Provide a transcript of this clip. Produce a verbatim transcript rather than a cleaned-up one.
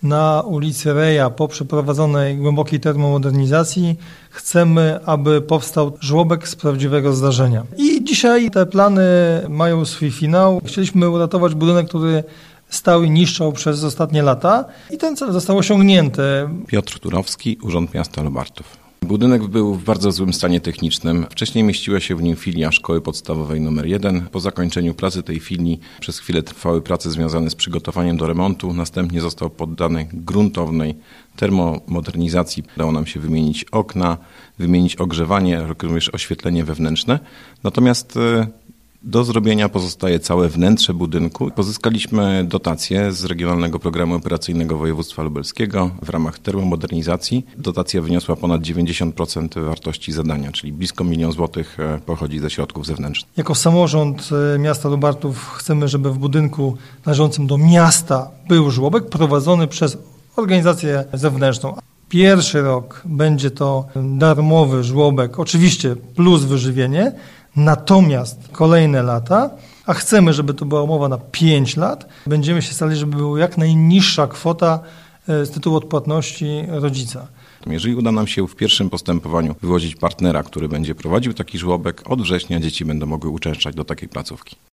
na ulicy Reja po przeprowadzonej głębokiej termomodernizacji chcemy, aby powstał żłobek z prawdziwego zdarzenia. I dzisiaj te plany mają swój finał. Chcieliśmy uratować budynek, który stał i niszczał przez ostatnie lata i ten cel został osiągnięty. Piotr Turowski, Urząd Miasta Lubartów. Budynek był w bardzo złym stanie technicznym. Wcześniej mieściła się w nim filia szkoły podstawowej numer jeden. Po zakończeniu pracy tej filii przez chwilę trwały prace związane z przygotowaniem do remontu. Następnie został poddany gruntownej termomodernizacji. Udało nam się wymienić okna, wymienić ogrzewanie, również oświetlenie wewnętrzne. Natomiast do zrobienia pozostaje całe wnętrze budynku. Pozyskaliśmy dotację z Regionalnego Programu Operacyjnego Województwa Lubelskiego w ramach termomodernizacji. Dotacja wyniosła ponad dziewięćdziesiąt procent wartości zadania, czyli blisko milion złotych pochodzi ze środków zewnętrznych. Jako samorząd miasta Lubartów chcemy, żeby w budynku należącym do miasta był żłobek prowadzony przez organizację zewnętrzną. Pierwszy rok będzie to darmowy żłobek, oczywiście plus wyżywienie, natomiast kolejne lata, a chcemy, żeby to była umowa na pięć lat, będziemy się starali, żeby była jak najniższa kwota z tytułu odpłatności rodzica. Jeżeli uda nam się w pierwszym postępowaniu wywozić partnera, który będzie prowadził taki żłobek, od września dzieci będą mogły uczęszczać do takiej placówki.